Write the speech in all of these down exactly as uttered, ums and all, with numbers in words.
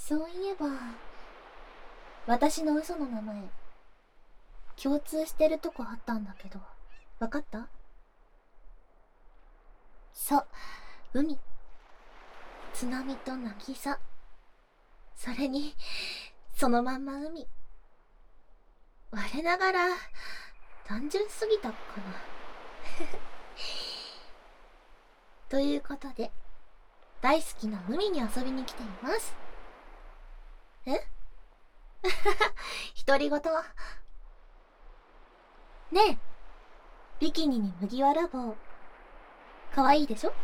そういえば、私の嘘の名前、共通してるとこあったんだけど、わかった？そう、海。津波と渚。それに、そのまんま海。我ながら、単純すぎたかな。ということで、大好きな海に遊びに来ています。え独り言。ねえ、ビキニに麦わら帽。かわいいでしょ？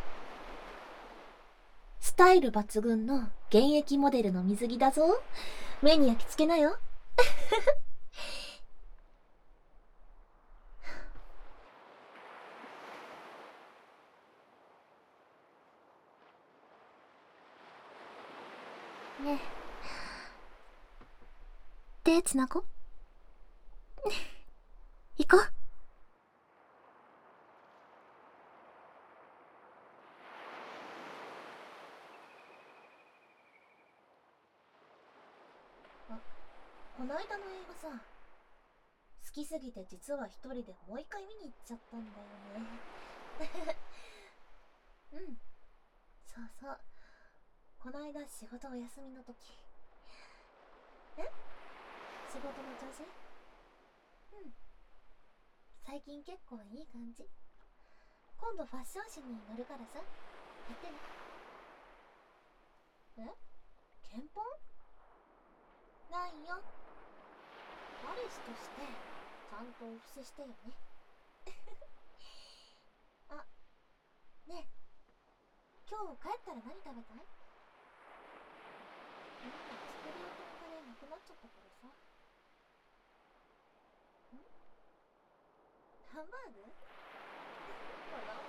スタイル抜群の現役モデルの水着だぞ。目に焼き付けなよ。ねえ、手つなごう。行こう。あ、こないだの映画さ、好きすぎて実は一人でもう一回見に行っちゃったんだよね。うん、そうそう。こないだ仕事お休みの時。え？仕事の調子？うん。最近結構いい感じ。今度ファッション誌に乗るからさ、やってね。え？検本？ないよ。彼氏としてちゃんとお布施してよね。あ、ねえ、今日帰ったら何食べたい？今作り置きのカレーなくなっちゃったからさ。ん？ハンバーグ？笑